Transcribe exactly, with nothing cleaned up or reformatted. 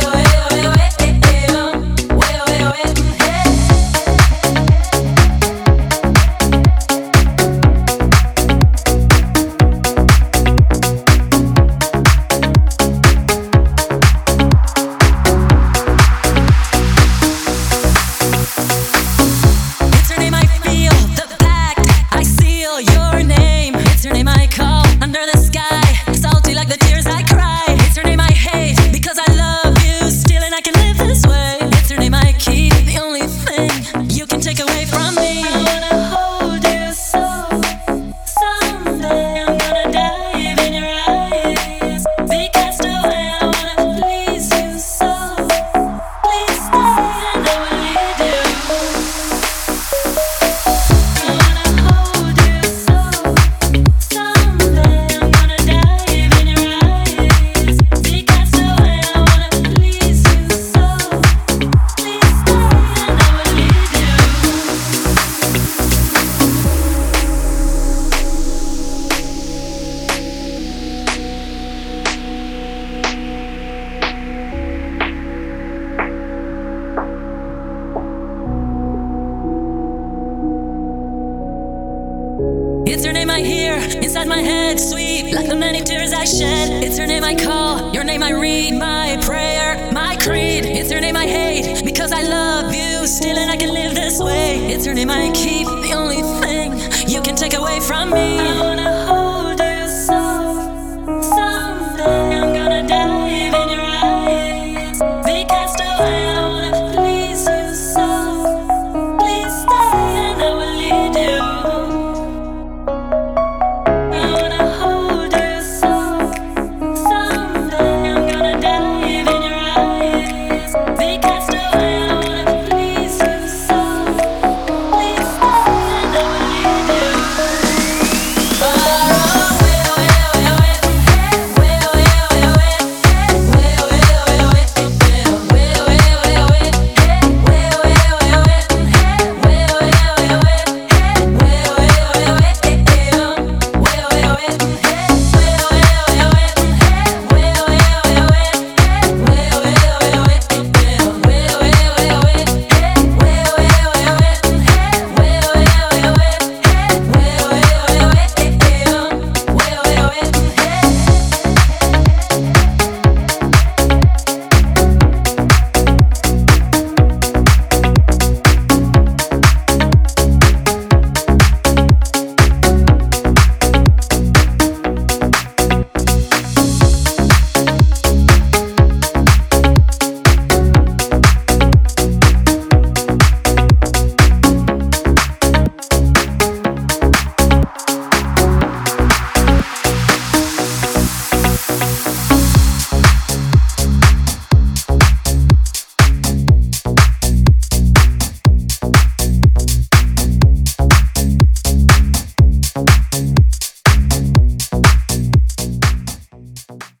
It's your name I hear inside my head, sweet like the many tears I shed. It's your name I call, your name I read, my prayer, my creed. It's your name I hate because I love you still and I can live this way. It's your name I keep, the only thing you can take away from me.